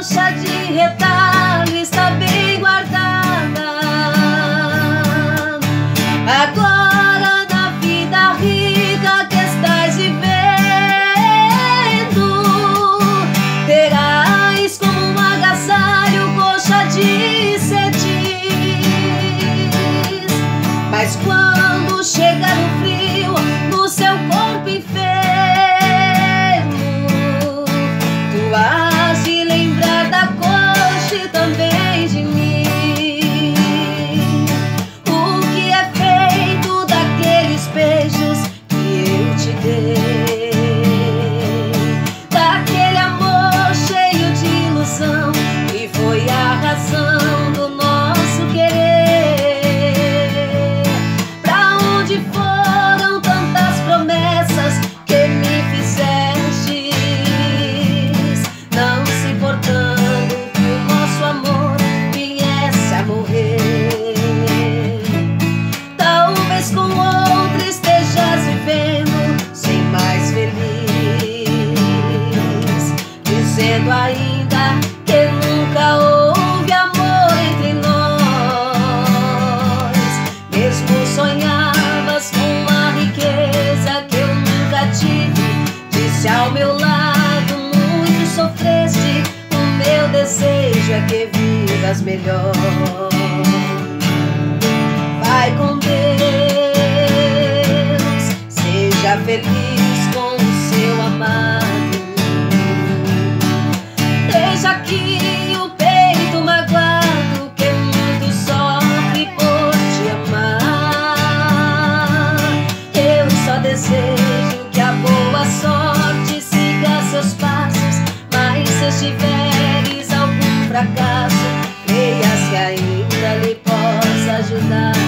coxa de retalho está bem guardada. Agora na vida rica que estás vivendo, terás como um agasalho coxa de cetim. Mas quando chegar o frio no seu corpo enfermo, tu has de lembrar da coxa e também de mim. O que é feito daqueles beijos que eu te dei, daquele amor cheio de ilusão que foi a razão do nosso querer. Pra onde foram tantas promessas que me fizestes, não se importando que o nosso amor viesse a morrer? Talvez com outro estejas vivendo sem mais feliz, dizendo ainda que nunca houve amor entre nós. Mesmo sonhavas com a riqueza que eu nunca tive, disse ao meu lado muito sofreste, o meu desejo é que vivas melhor. Vai com Deus, seja feliz com o seu amado. Deixa aqui o peito magoado que muito sofre por te amar. Eu só desejo que a boa sorte siga seus passos, mas se tiveres algum fracasso, creias que ainda lhe possa ajudar.